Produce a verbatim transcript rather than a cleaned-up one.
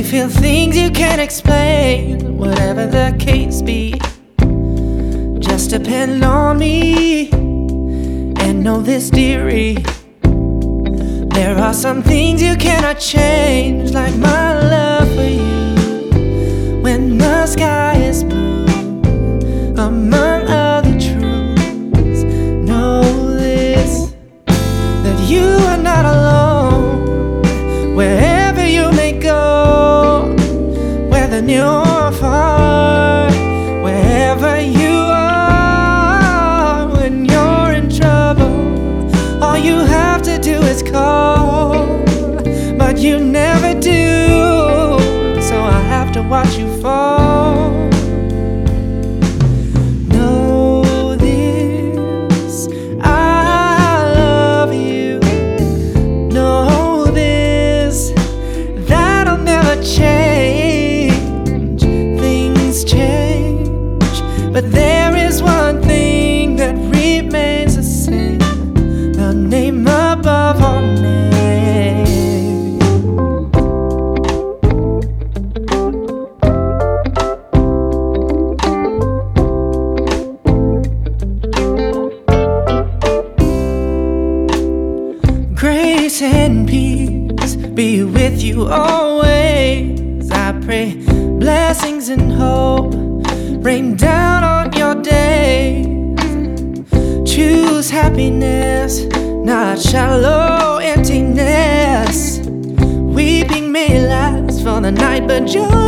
may feel things you can't explain. Whatever the case be, just depend on me. And know this, dearie, there are some things you cannot change, like my love for you. When the sky is blue, among other truths, know this, that you are not alone. Wherever you may go, whether near or far, wherever you are, when you're in trouble, all you have to do is call, but you never do, so I have to watch you fall. Know this, I love you. Know this, that'll never change. Things change, but there is one thing that remains the same: the name above all names. Grace and peace be with you always. I pray blessings and hope rain down on your days. Choose happiness, not shallow emptiness. Weeping may last for the night, but joy